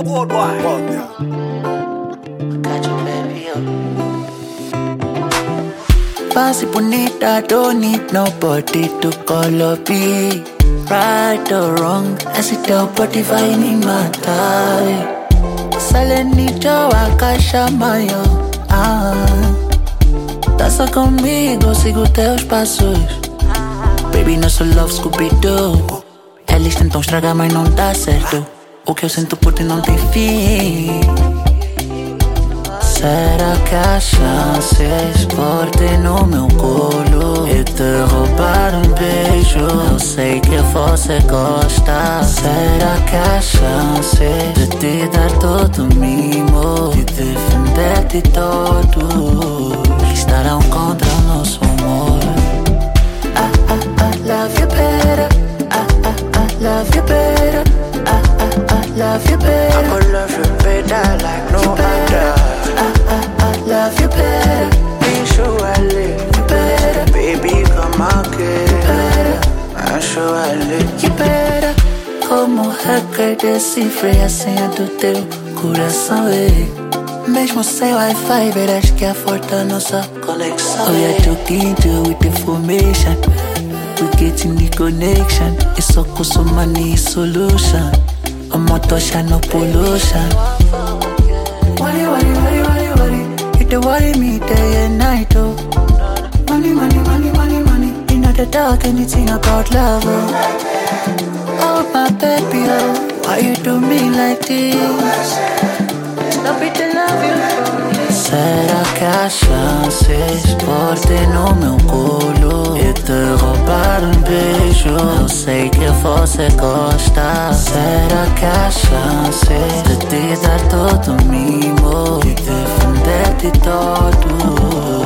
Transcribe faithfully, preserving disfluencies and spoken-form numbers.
Worldwide. Got you, baby, yo. Fancy bonita, don't need nobody to call or be right or wrong. I sit down, but if I need my time, Salenito, Akashamayo. Ah, dança comigo, sigo teus passos. Baby, nosso love Scooby-Doo. Eles tentam estragar, mas não dá certo. O que eu sinto por ti não tem fim. Será que há chances por ter no meu colo e te roubar um beijo? Eu sei que você gosta. Será que há chances de te dar todo o mimo, de defender de todos que estarão contra o nosso amor? Ah, ah, ah, love you better. Ah, ah, ah, love you better. Ah, ah, ah, love you better. I gon' love you better like no other. Love you better. Be sure I live You better. Baby, come on, get I'm sure I live You better. Como hacker decifrei a senha do teu coração, ei. Mesmo sem Wi-Fi, verás que é forte a nossa conexão. Oh, yeah, talking to with information. We getting the connection. It's so cool, so money solution. A motor no pollution. Worry, worry, worry, worry, worry. You don't worry me day and night, oh. Money, money, money, money, money. You know the dark, anything about love, oh. Oh, my baby, oh. Why you do me like this? Stop it, I love you. Será que há chances por ter no meu colo e te roubar um beijo? Eu sei que você gosta. Será que há chances de te dar todo o mimo, de defender de todos